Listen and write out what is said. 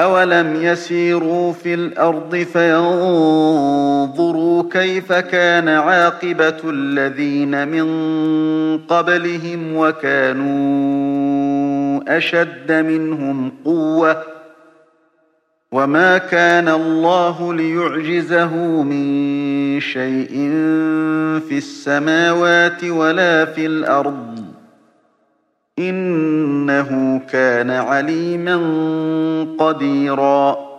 أَوَلَمْ يَسِيرُوا فِي الْأَرْضِ فَيَنظُرُوا كَيْفَ كَانَ عَاقِبَةُ الَّذِينَ مِن قَبْلِهِمْ وَكَانُوا أَشَدَّ مِنْهُمْ قُوَّةً ۚ وَمَا كَانَ اللَّهُ لِيُعْجِزَهُ مِن شَيْءٍ فِي السَّمَاوَاتِ وَلَا فِي الْأَرْضِ ۚ إِنَّهُ كَانَ عَلِيمًا قَدِيرًا.